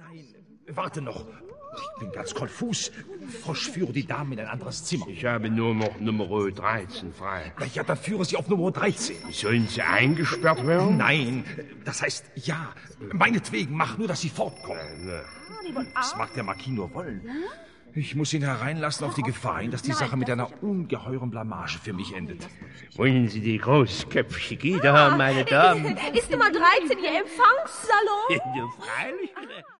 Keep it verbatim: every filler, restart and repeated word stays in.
Nein, warte noch. Ich bin ganz konfus. Frosch, führe die Dame in ein anderes Zimmer. Ich habe nur noch Nummer dreizehn frei. Na ja, dann führe sie auf Nummer dreizehn. Sollen sie eingesperrt werden? Nein, das heißt, ja. Meinetwegen, mach nur, dass sie fortkommen. Das mag der Marquis nur wollen. Ich muss ihn hereinlassen auf die Gefahr hin, dass die Sache mit einer ungeheuren Blamage für mich endet. Wollen Sie die großköpfige Gieder haben, meine Damen? Ist Nummer dreizehn Ihr Empfangssalon? Ja, freilich.